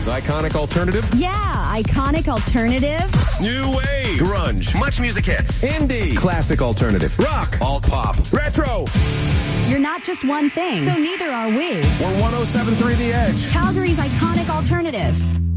iconic alternative. Yeah, iconic alternative. New wave. Grunge. Much music hits. Indie. Classic alternative. Rock. Alt pop. Retro. You're not just one thing, so neither are we. We're 107.3 The Edge. Calgary's iconic alternative.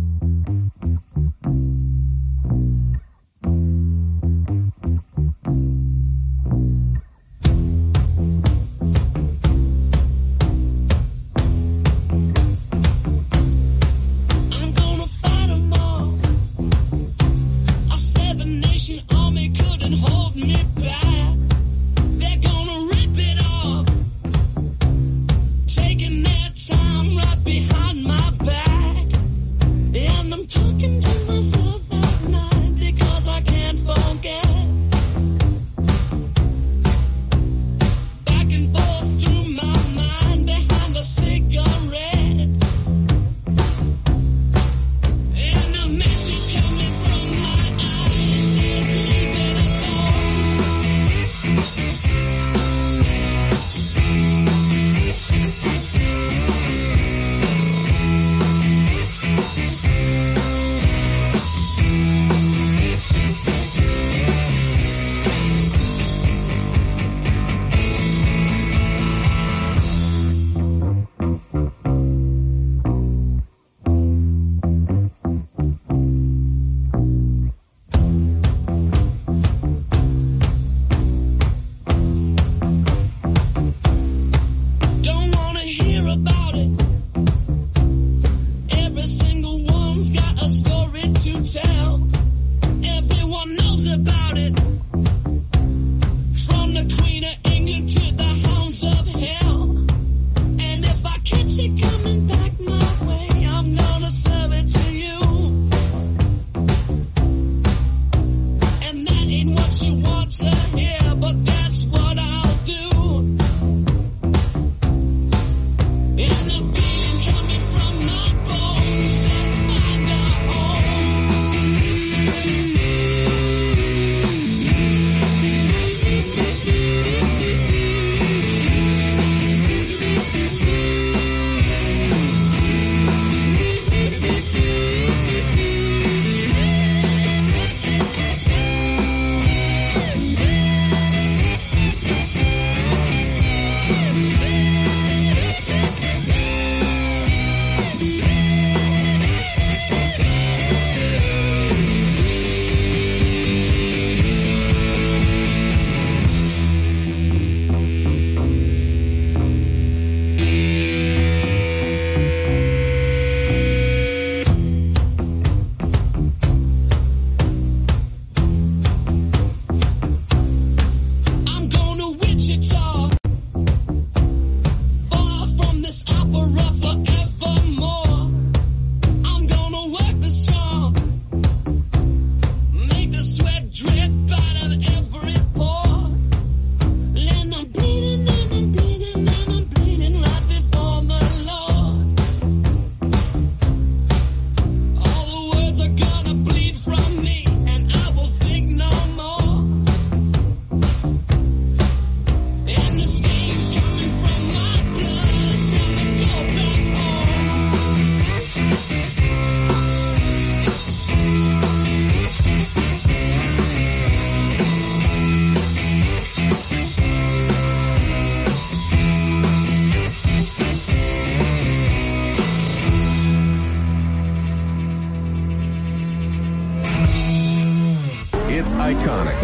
It's iconic.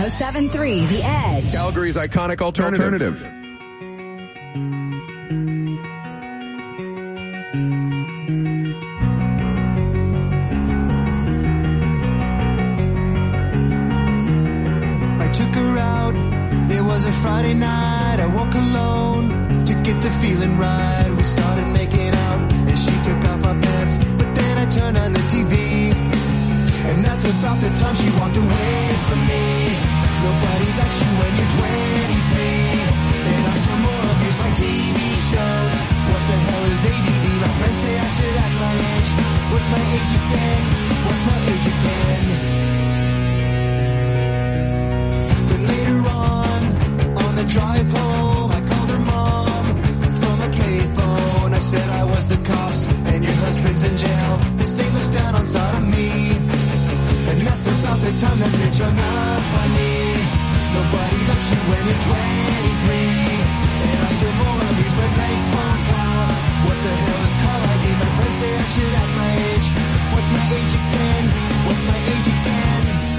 107.3 The Edge. Calgary's iconic alternative. I took her out. It was a Friday night. I woke alone to get the feeling right. We started making out and she took off my pants. But then I turned on the TV. And that's about the time she walked away from me. Nobody likes you when you're 23. And I still more abuse my TV shows. What the hell is ADD? My friends say I should act my age. What's my age again? What's my age again? Then later on the drive home, I called her mom from a payphone. I said I was the cops and your husband's in jail. time that bitch hung up on me. Nobody likes you when you're 23. And I still roll on these but make phone calls. What the hell is call ID? My friends say I should act my age. What's my age again? What's my age again?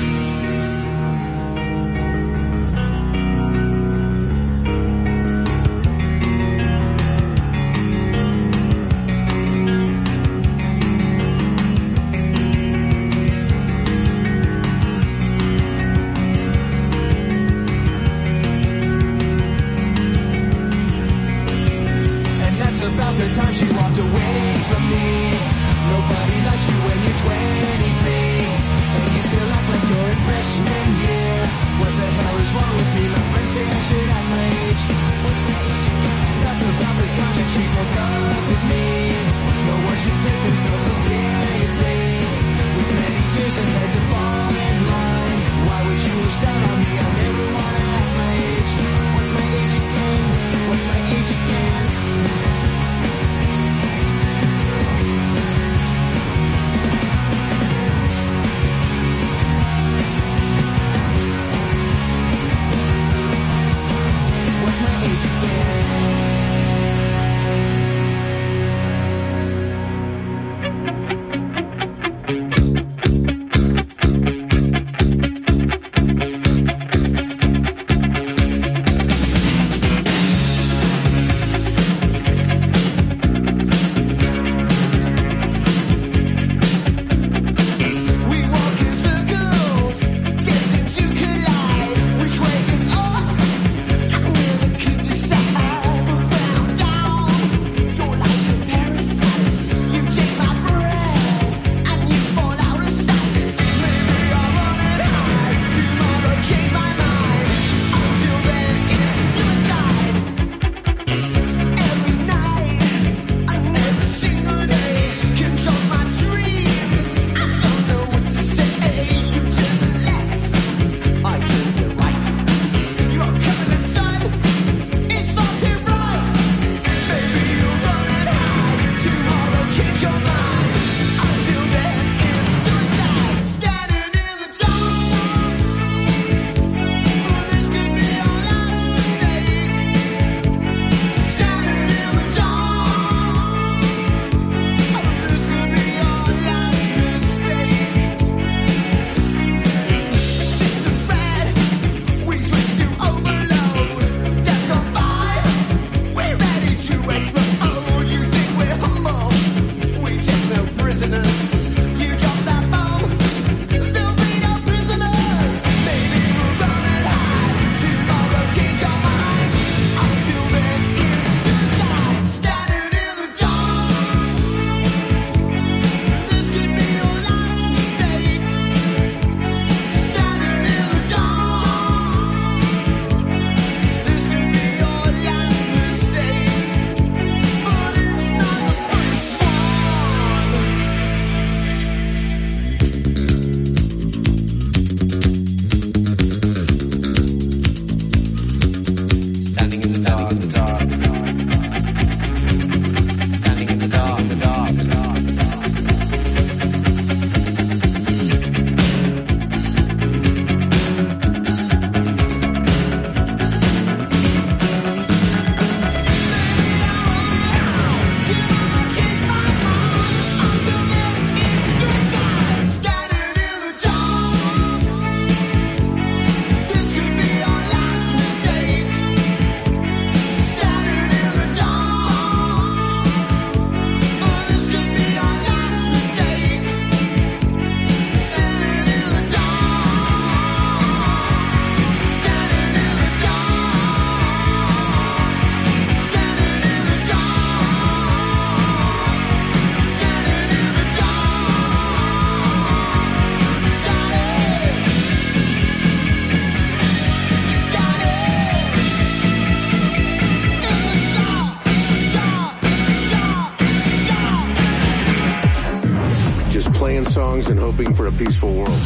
playing songs and hoping for a peaceful world.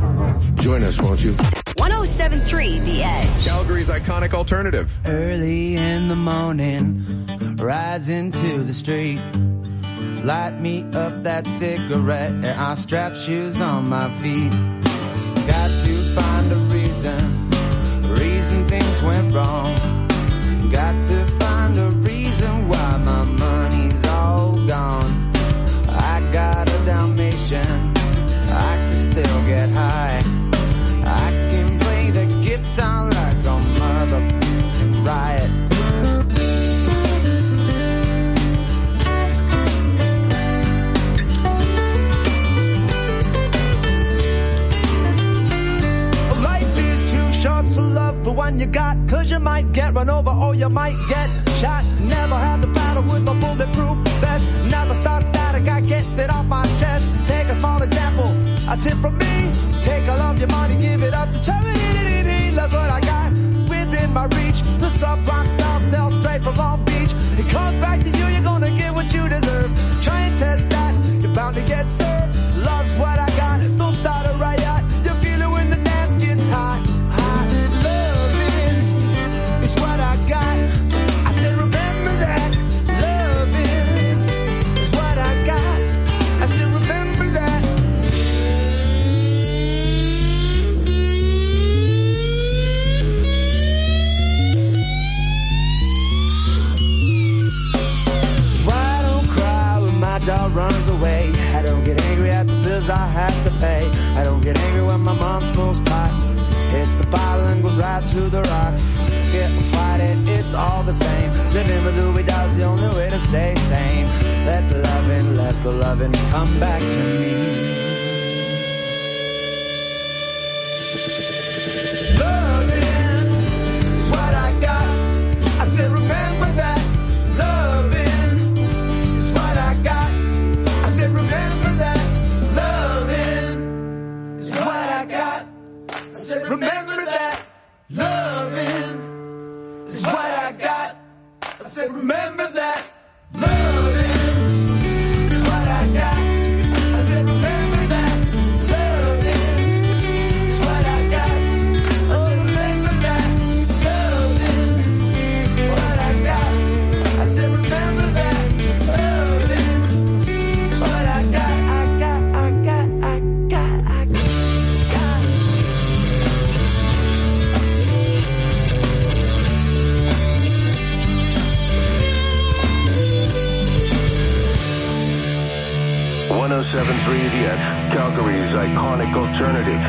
Join us, won't you? 107.3 The Edge. Calgary's iconic alternative. Early in the morning, rising to the street. Light me up that cigarette and I'll strap shoes on my feet. Got went wrong. Got to find a reason why my money's all gone. I got a Dalmatian, I can still get high. I can play the guitar like a motherfucking riot. Life is too short, so love the one you got, 'cause you might get run over or you might get shot. Never had the battle with my bulletproof vest. Never start static, I get it off my chest. Take a small example, a tip from me. Take all of your money, give it up to charity. Look what I got within my reach. The subprime style still straight from Long Beach. It comes back to you, you're gonna get what you deserve. Try and test that, you're bound to get served. Love's what I got, don't start a riot. You feel it when the dance gets hot, hot. Loving is what I got. I said remember that. Loving is what I got. I said remember that. Why don't cry when my dog runs away? I don't get angry at the bills I have to pay. I don't get angry when my mom smokes pot. Hits the bottle and goes right to the rock. Get fight it, it's all the same. Living with Louis Dog's the only way to stay sane. Let the loving come back to me. Loving is what I got. I said remember that. Loving is what I got. I said remember that. Loving is what I got. I said remember that. Loving is what I got. I said remember that. Loving is what I got. I said remember that. Loving is what I got. I said remember that. Loving is what I got. I said remember that. Loving is what I got. I got. 107.3 The Edge, Calgary's iconic alternative.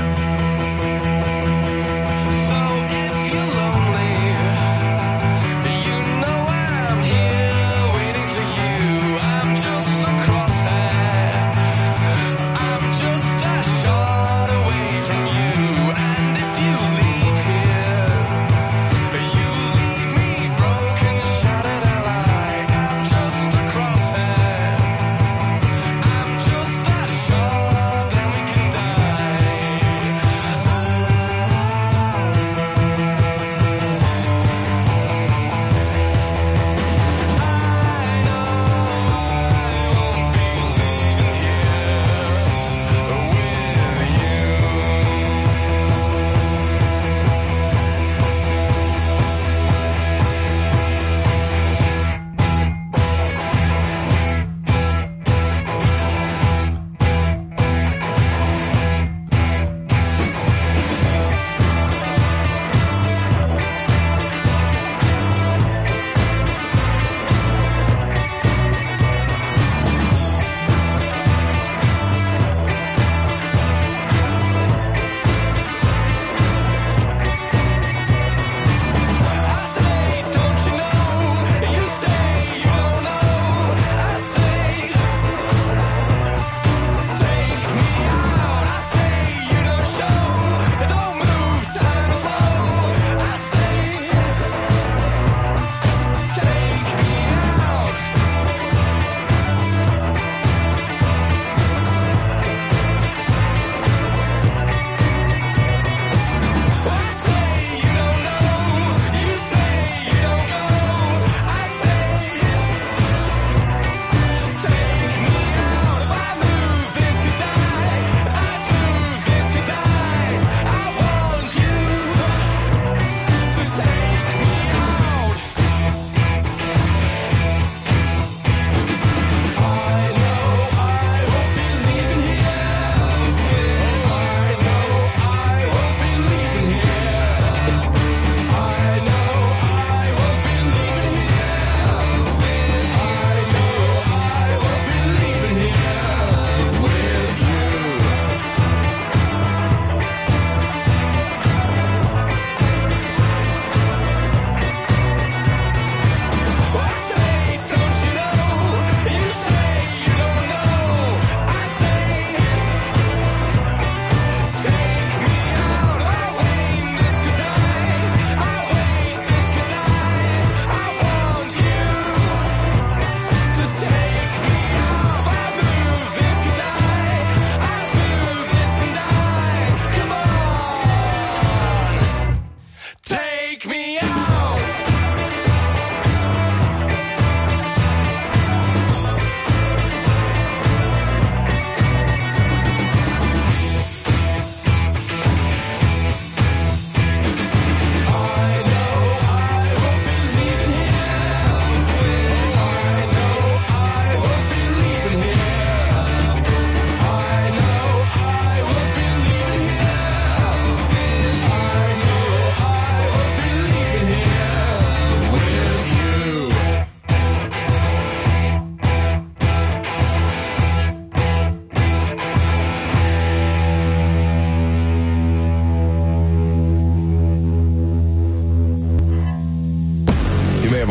So if you're lonely, you know I'm here waiting for you. I'm just a crosshair. I'm just a shot away from you. And if you leave here, you leave me broken, shattered alive. I'm just a crosshair. I'm just a shot, then we can die.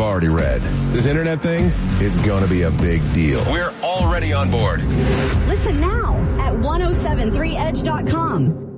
already read. This internet thing, it's gonna be a big deal. We're already on board. Listen now at 1073edge.com.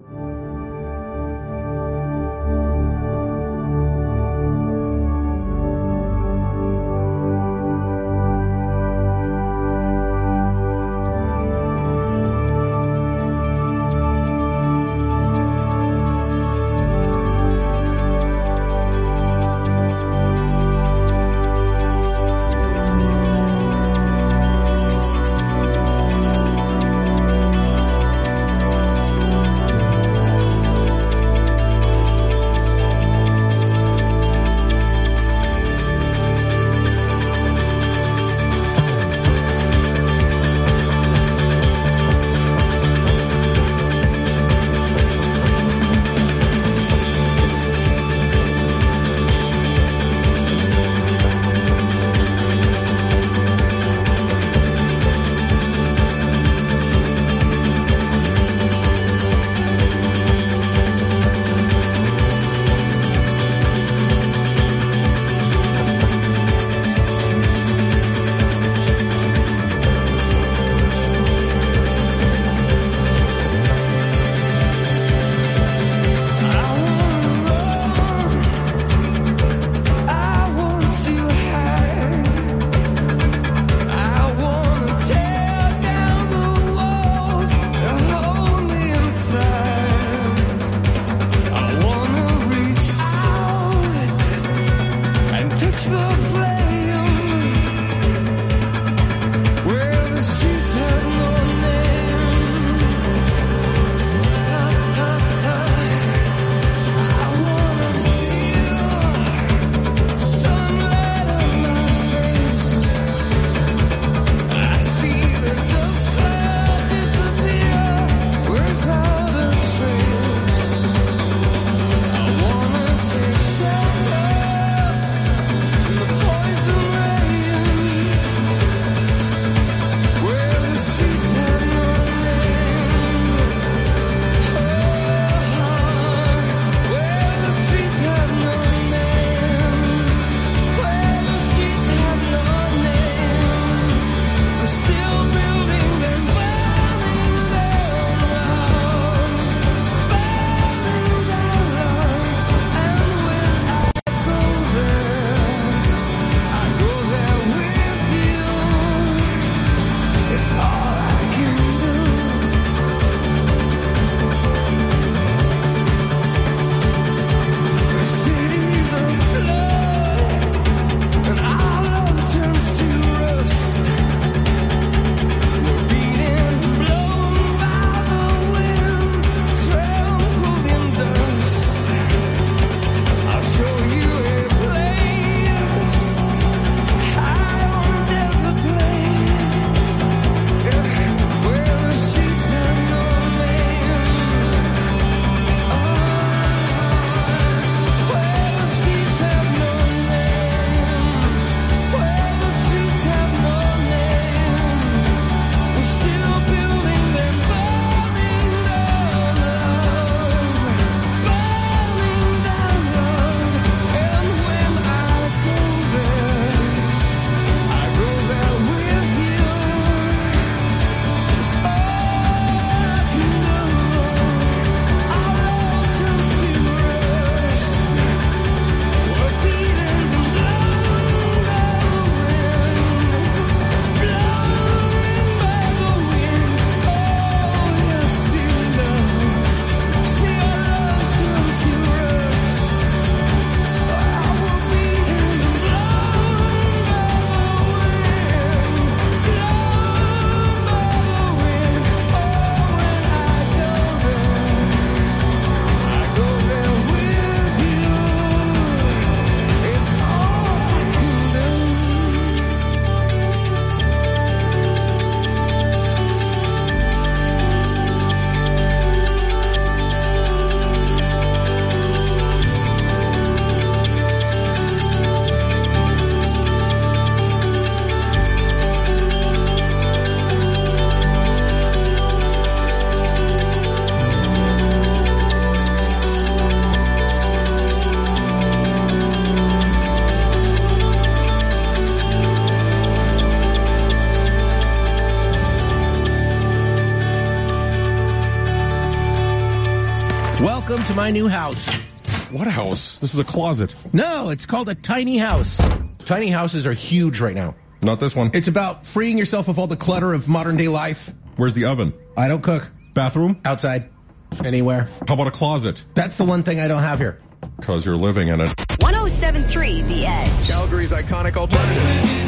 Welcome to my new house. What house? This is a closet. No, it's called a tiny house. Tiny houses are huge right now. Not this one. It's about freeing yourself of all the clutter of modern day life. Where's the oven? I don't cook. Bathroom? Outside. Anywhere. How about a closet? That's the one thing I don't have here. Because you're living in it. 107.3 The Edge. Calgary's iconic alternative.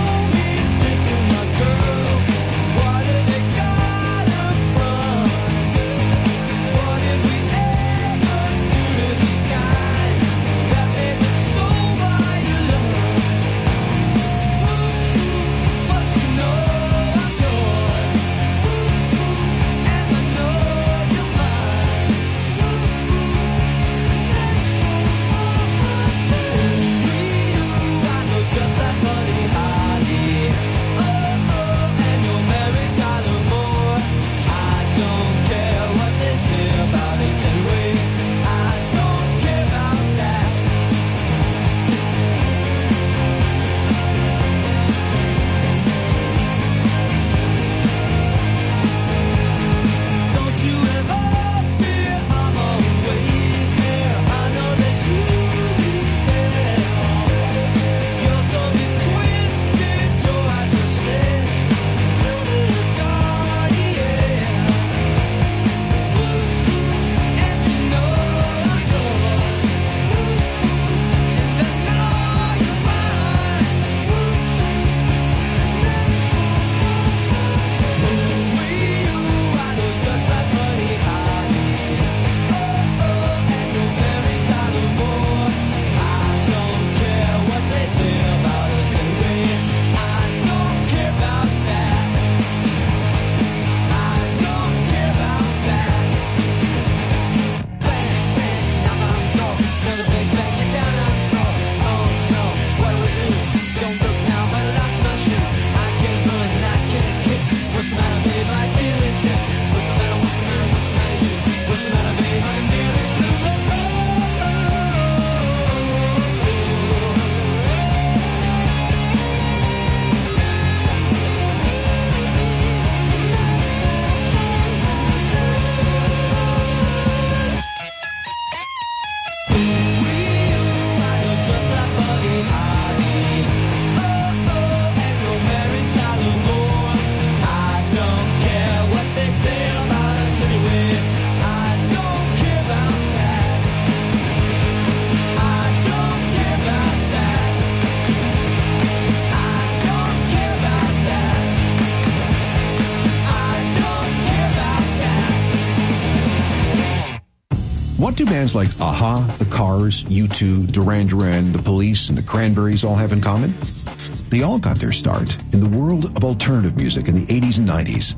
What do bands like Aha, The Cars, U2, Duran Duran, The Police, and The Cranberries all have in common? They all got their start in the world of alternative music in the 80s and 90s.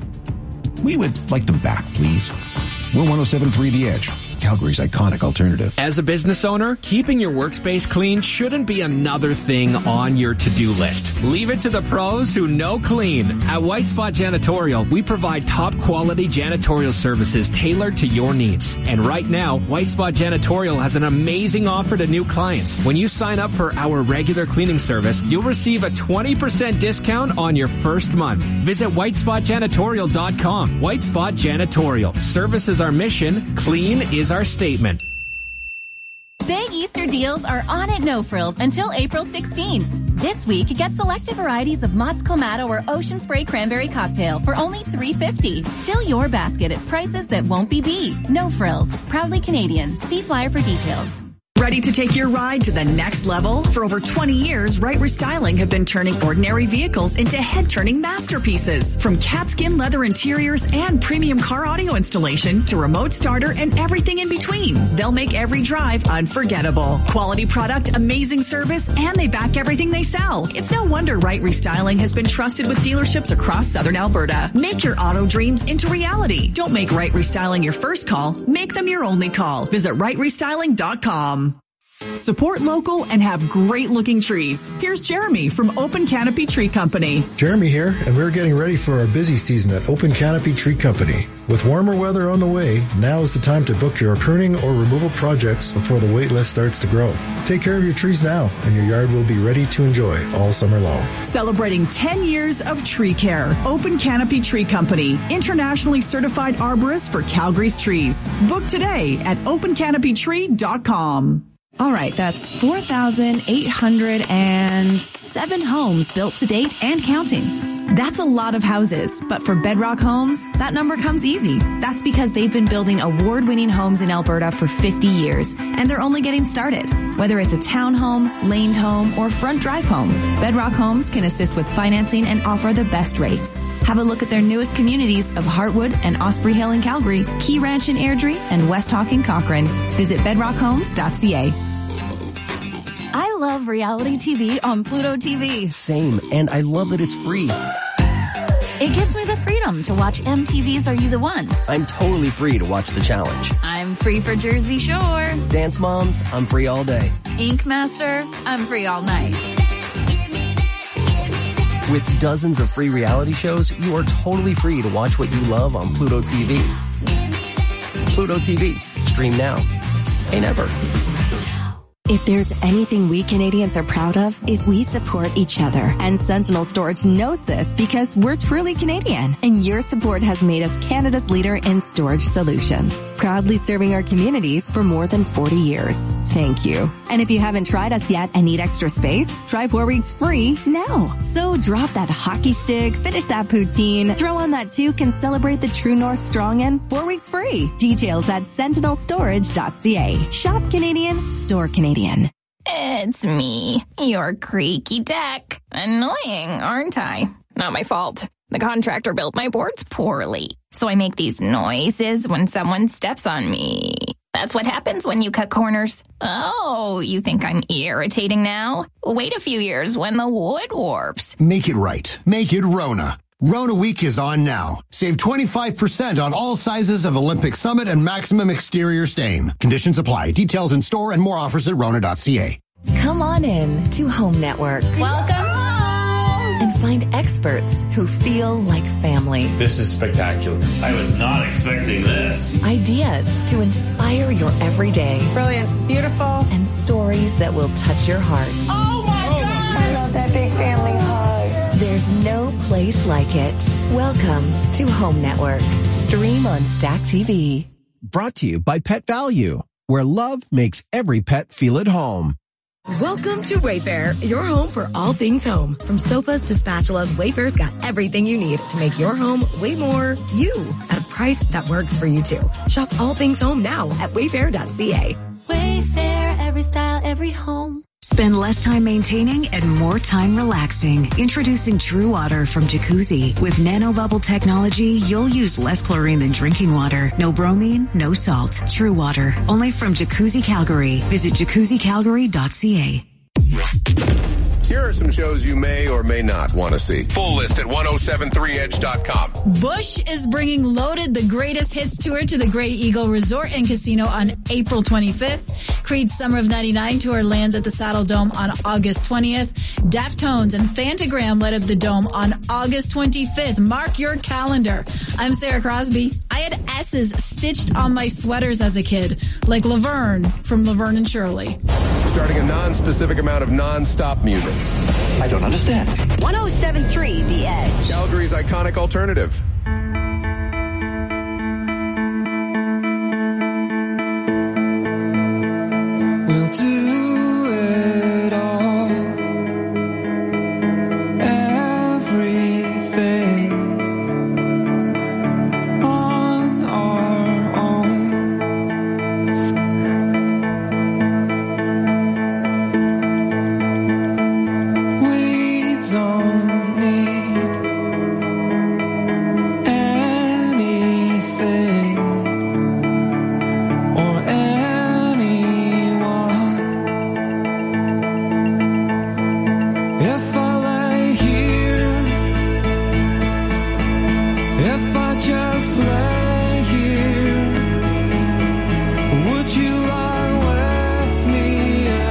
We would like them back, please. We're 107.3 The Edge, Calgary's iconic alternative. As a business owner, keeping your workspace clean shouldn't be another thing on your to-do list. Leave it to the pros who know clean. At White Spot Janitorial, we provide top-quality janitorial services tailored to your needs. And right now, White Spot Janitorial has an amazing offer to new clients. When you sign up for our regular cleaning service, you'll receive a 20% discount on your first month. Visit whitespotjanitorial.com. White Spot Janitorial. Service is our mission. Clean is our statement. Big Easter deals are on at No Frills until April 16th. This week, get selected varieties of Mott's Clamato or Ocean Spray Cranberry Cocktail for only $3.50. Fill your basket at prices that won't be beat. No Frills. Proudly Canadian. See flyer for details. Ready to take your ride to the next level? For over 20 years, Right Restyling have been turning ordinary vehicles into head-turning masterpieces. From catskin leather interiors and premium car audio installation to remote starter and everything in between, they'll make every drive unforgettable. Quality product, amazing service, and they back everything they sell. It's no wonder Right Restyling has been trusted with dealerships across southern Alberta. Make your auto dreams into reality. Don't make Right Restyling your first call. Make them your only call. Visit rightrestyling.com. Support local and have great-looking trees. Here's Jeremy from Open Canopy Tree Company. Jeremy here, and we're getting ready for our busy season at Open Canopy Tree Company. With warmer weather on the way, now is the time to book your pruning or removal projects before the wait list starts to grow. Take care of your trees now, and your yard will be ready to enjoy all summer long. Celebrating 10 years of tree care. Open Canopy Tree Company, internationally certified arborist for Calgary's trees. Book today at opencanopytree.com. All right, that's 4,807 homes built to date and counting. That's a lot of houses, but for Bedrock Homes, that number comes easy. That's because they've been building award-winning homes in Alberta for 50 years, and they're only getting started. Whether it's a townhome, laned home, or front drive home, Bedrock Homes can assist with financing and offer the best rates. Have a look at their newest communities of Heartwood and Osprey Hill in Calgary, Key Ranch in Airdrie, and West Hawk in Cochrane. Visit bedrockhomes.ca. I love reality TV on Pluto TV. Same, and I love that it's free. It gives me the freedom to watch MTV's Are You the One? I'm totally free to watch The Challenge. I'm free for Jersey Shore. Dance Moms, I'm free all day. Ink Master, I'm free all night. With dozens of free reality shows, you are totally free to watch what you love on Pluto TV. Pluto TV. Stream now. Pay never. If there's anything we Canadians are proud of, is we support each other. And Sentinel Storage knows this because we're truly Canadian. And your support has made us Canada's leader in storage solutions. Proudly serving our communities for more than 40 years. Thank you. And if you haven't tried us yet and need extra space, try 4 weeks free now. So drop that hockey stick, finish that poutine, throw on that toque and celebrate the True North Strong and 4 weeks free. Details at sentinelstorage.ca. Shop Canadian, store Canadian. It's me, your creaky deck. Annoying, aren't I? Not my fault. The contractor built my boards poorly, so I make these noises when someone steps on me. That's what happens when you cut corners. Oh, you think I'm irritating now? Wait a few years when the wood warps. Make it right. Make it Rona. Rona Week is on now. Save 25% on all sizes of Olympic Summit and Maximum Exterior Stain. Conditions apply. Details in store and more offers at Rona.ca. Come on in to Home Network. Welcome home! And find experts who feel like family. This is spectacular. I was not expecting this. Ideas to inspire your everyday. Brilliant. Beautiful. And stories that will touch your heart. Oh my God! I love that big family hug. There's no place like it. Welcome to Home Network. Stream on Stack TV. Brought to you by Pet Value, where love makes every pet feel at home. Welcome to Wayfair, your home for all things home. From sofas to spatulas, Wayfair's got everything you need to make your home way more you at a price that works for you too. Shop all things home now at wayfair.ca. Wayfair, every style, every home. Spend less time maintaining and more time relaxing. Introducing True Water from Jacuzzi. With nanobubble technology, you'll use less chlorine than drinking water. No bromine, no salt. True Water. Only from Jacuzzi Calgary. Visit jacuzzicalgary.ca. Here are some shows you may or may not want to see. Full list at 1073edge.com. Bush is bringing Loaded, the Greatest Hits Tour to the Grey Eagle Resort and Casino on April 25th. Creed's Summer of 99 tour lands at the Saddle Dome on August 20th. Deftones and Fantagram let up the Dome on August 25th. Mark your calendar. I'm Sarah Crosby. I had S's stitched on my sweaters as a kid, like Laverne from Laverne and Shirley. Starting a non-specific amount of non-stop music. I don't understand. 1073 The Edge. Calgary's iconic alternative. We'll do it all. Everything on our own. We don't need anything or anyone. If I lay here, if I just lay here, would you lie with me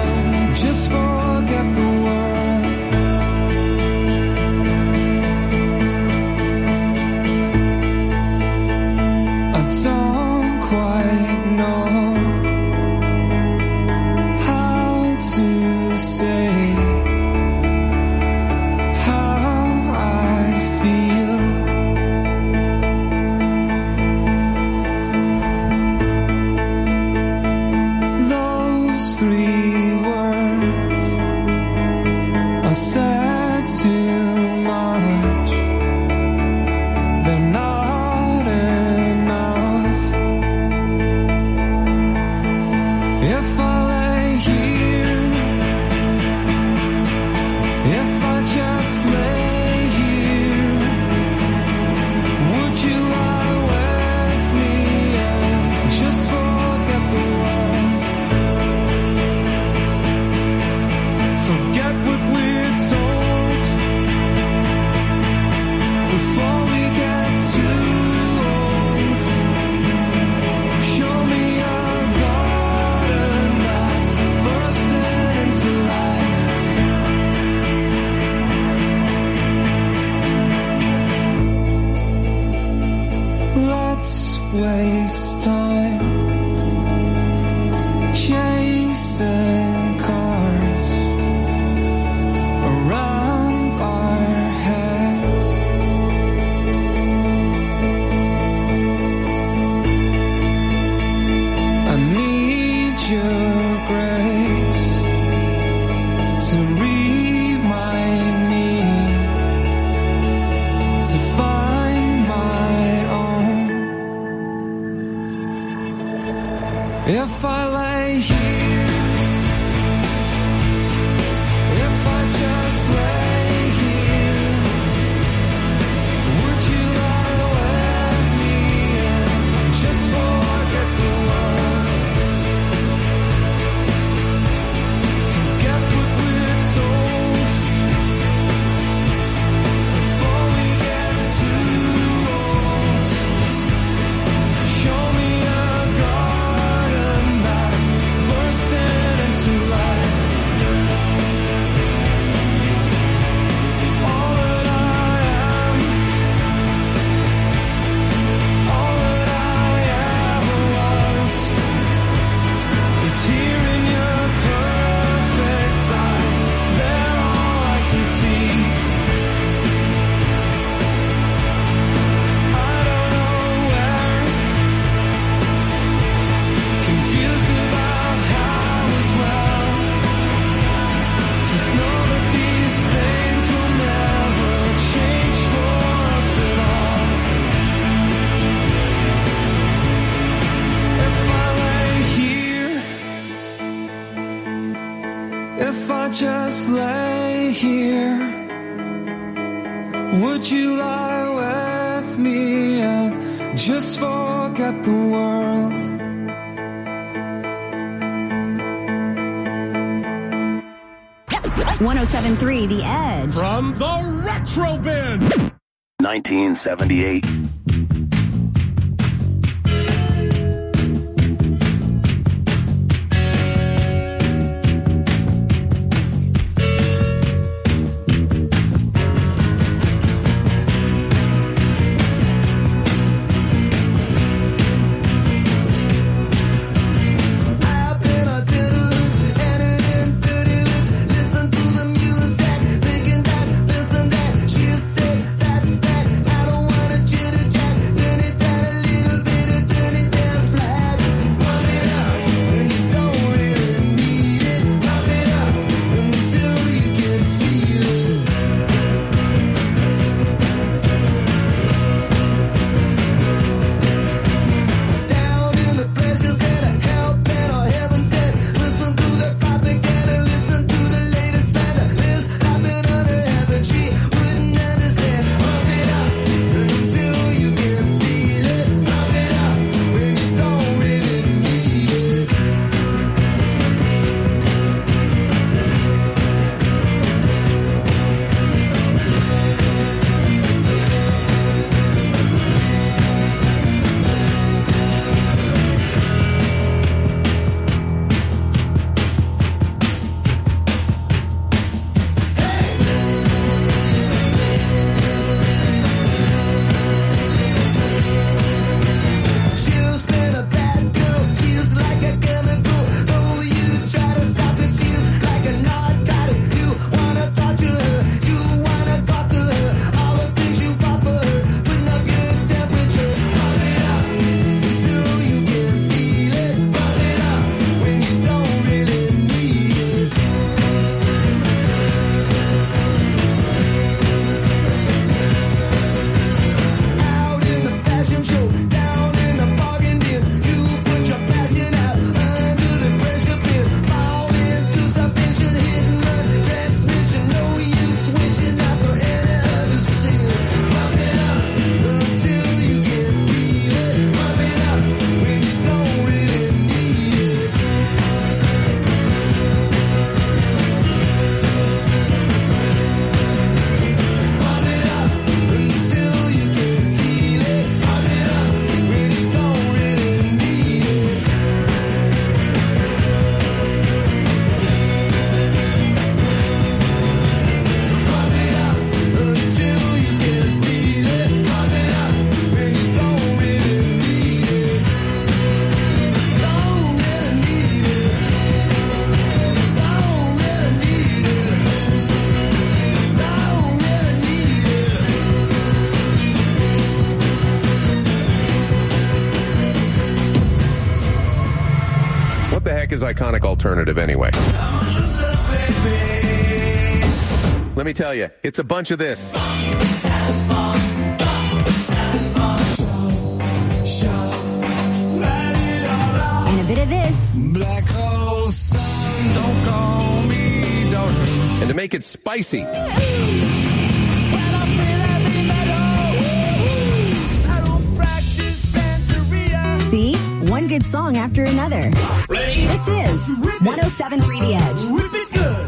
waste time chasing cars around our heads. I need your grace to remind me to find my own. If I lay here, if I just lay here, would you lie with me and just forget the world? Forget what we're told before we get too old. Show me a garden that's bursting into life. All that I am, all that I ever was, is here in your perfect eyes. They're all I can see. I don't know where, confused about how as well. Just know that these things will never change for us at all. If I lay here, if I just lay here, would you lie with me and just forget the world? 107.3 The Edge. From the Retro Bin. 1978. Listen to the music, thinking that this and that. She said that's that. I don't wanna America's iconic alternative anyway. Let me tell you, it's a bunch of this. And a bit of this. Black hole sun, don't call me darling. And to make it spicy, See? One good song after another. Ready? This is 107.3 The Edge. Whip it good.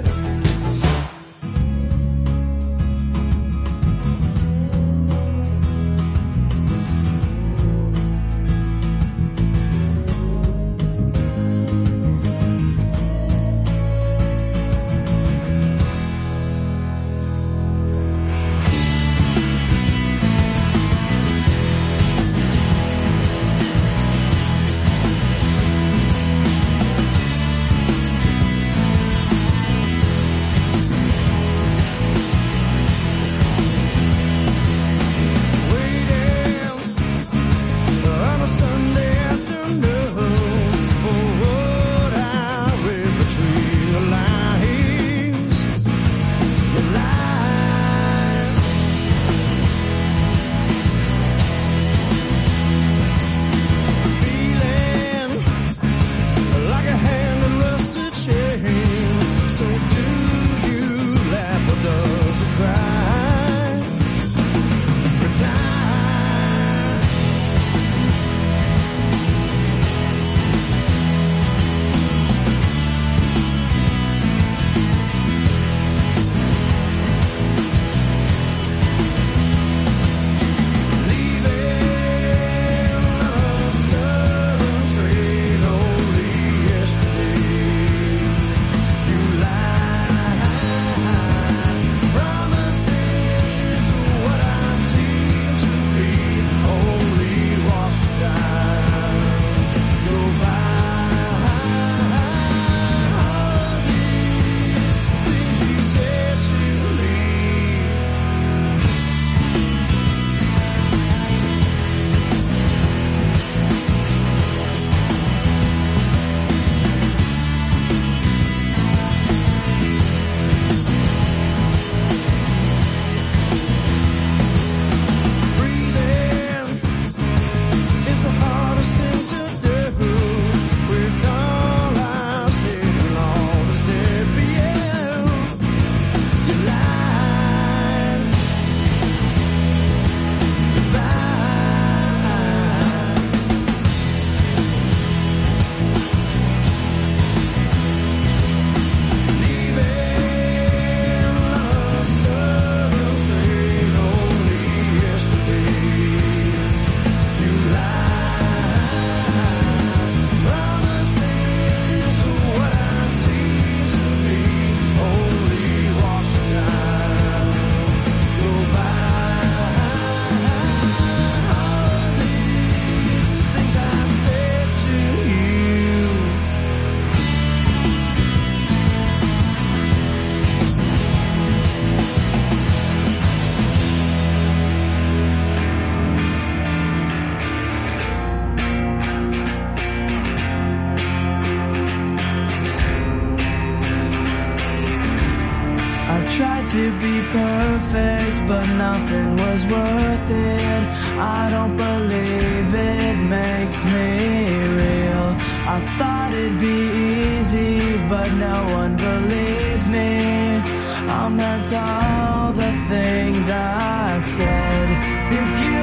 Tried to be perfect, but nothing was worth it. I don't believe it makes me real. I thought it'd be easy, but no one believes me. I'm not all the things I said. If you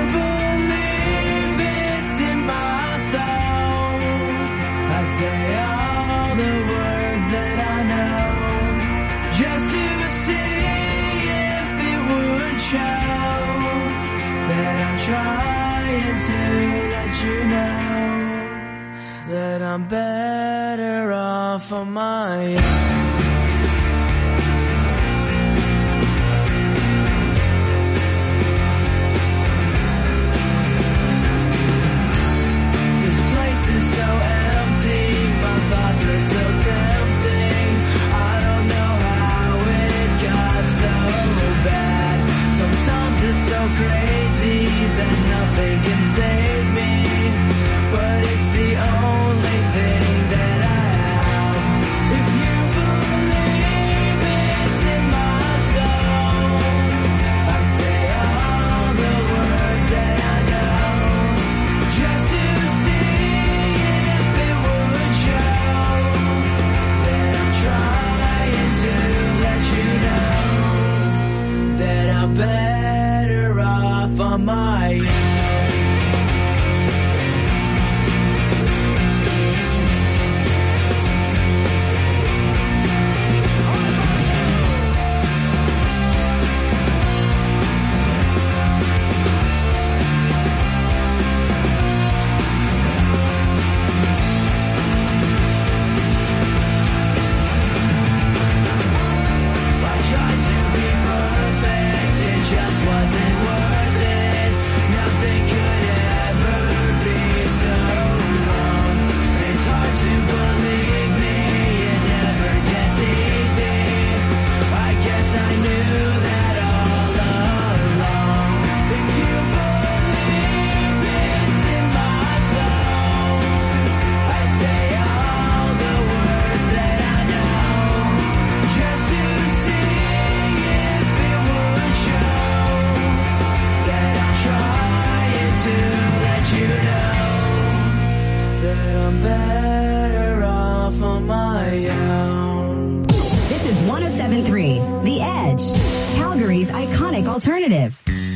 believe it's in my soul, I'd say all the words that I know, just to see if it would show that I'm trying to let you know that I'm better off on my own. So empty, my thoughts are so tempting. I don't know how it got so bad. Sometimes it's so crazy that nothing can save me, but it's the only thing that I have. I'm better off on my own. This is 107.3, The Edge, Calgary's iconic alternative.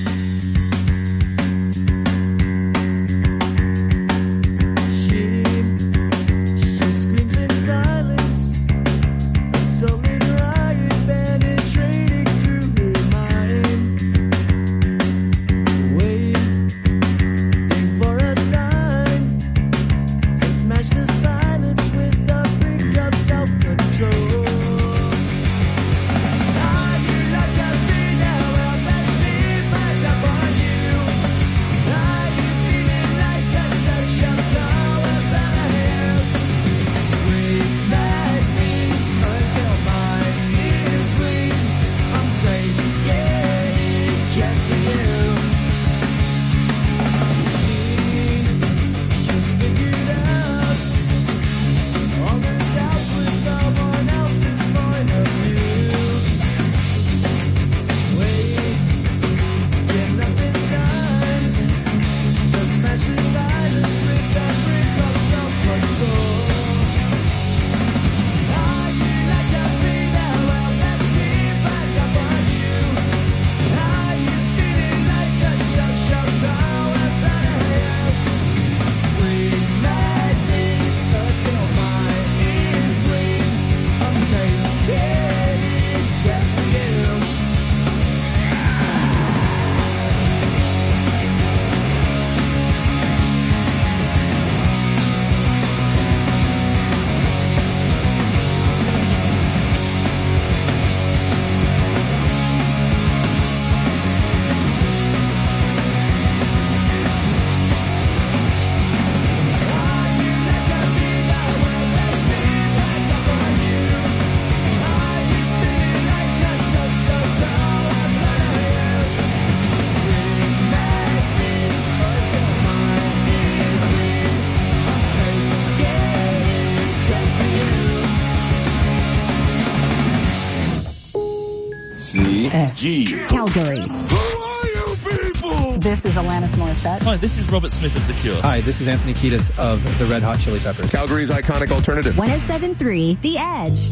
Calgary. Who are you people? This is Alanis Morissette. Hi, this is Robert Smith of The Cure. Hi, this is Anthony Kiedis of the Red Hot Chili Peppers. Calgary's iconic alternative. 107.3, The Edge.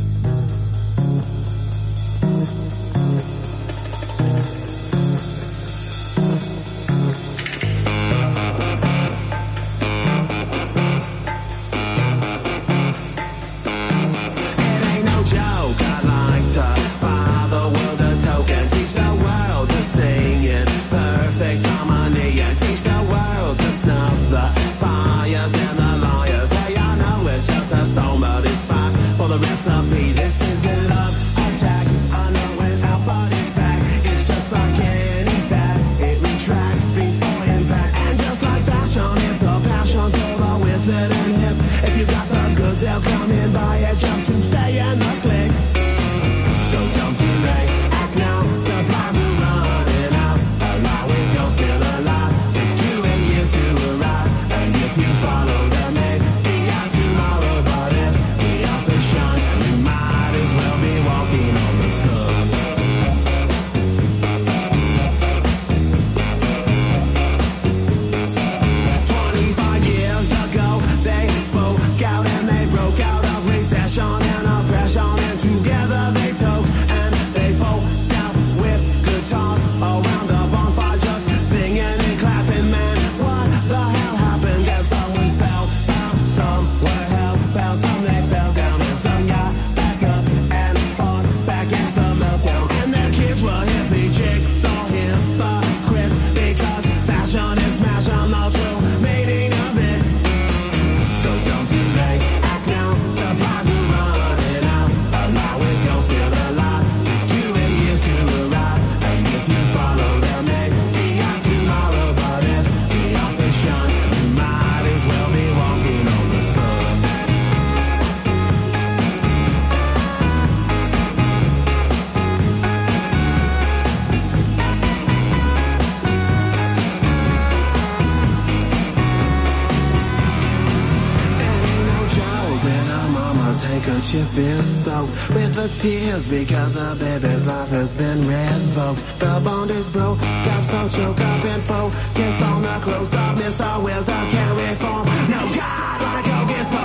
handkerchief is soaked with the tears because the baby's life has been revoked. The bond is broke, got so choked up and focused on the close-up. Mr. Wills, I can't reform. No God, like a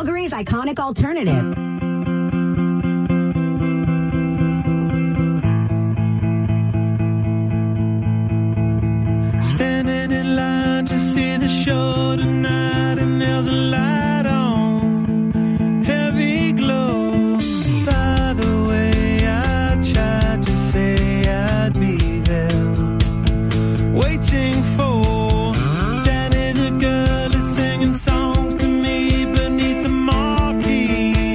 Calgary's iconic alternative. Standing in line to see the show tonight, and there's a light on, heavy glow. By the way, I tried to say I'd be there, waiting for Danny the girl is singing songs to me beneath the marquee.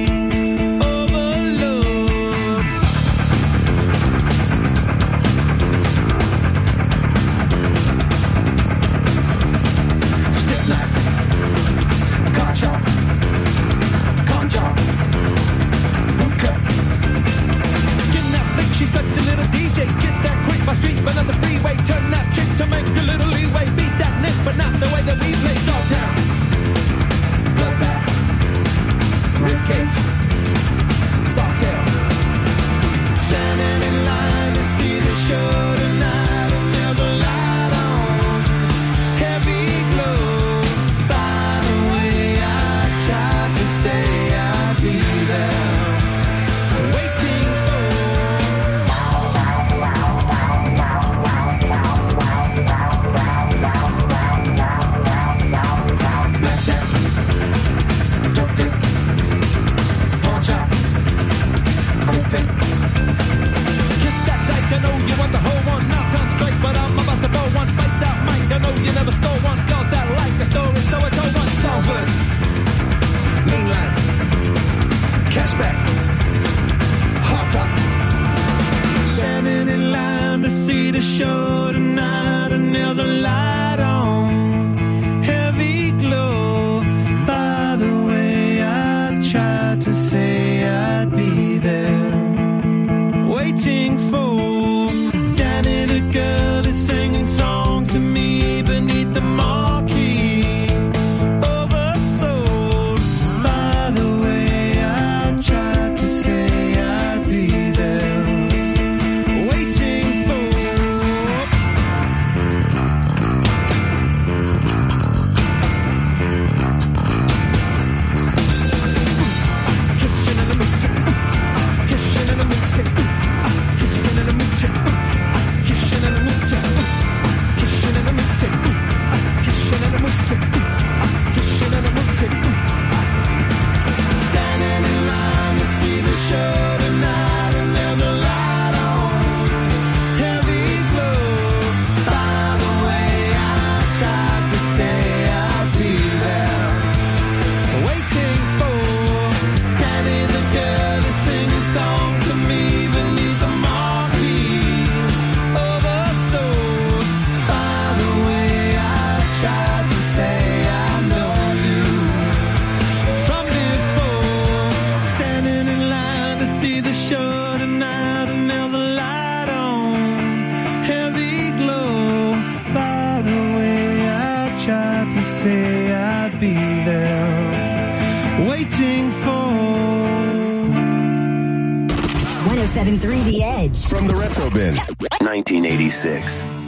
Overload. Stiff left, car chop, con chop, hookah. Skin that flick, she's such a little DJ. Get that quick by street, but on the freeway. Turn that chick to make a little leeway. Beat that nick, but not the way that we play. Dogtown, bloodbath, ribcage, softail. Standing in line to see the show tonight, and there's a light on, heavy glow. By the way, I tried to say I'd be there, waiting for. Blackjack, dope dick, pawn shop, open. Kiss that dyke, I know you want the whole one. Now turn straight, but I'm about to blow one. Fight that mic, I know you never stole one. Girls that like the story, so I told one. Salford, mainline, cashback, hot top. Standing in line to see the show tonight, and there's a light on, heavy glow. By the way, I tried to say I'd be there, waiting for Danny the girl is singing songs to me beneath the marquee. Oversold. By the way, I tried to say I'd be there, waiting for. Kissing in the mood, kissing in the mood, kissing in the mood, kissing in the mood, kissing in the mood, kissing in the mood, kissing in the mood. Standing in line to see the show tonight, and there's a light on, heavy glow. By the way, I tried to say I'd be there, waiting for Danny the girl is singing songs to me beneath the marquee. Oversold. By the way, I tried to say I know you from before. Standing in line to see the show tonight, and there's a light on, heavy glow. By the way, I tried to say I'd be there, waiting for. 107.3 The Edge. From the Retro Bin. 1986.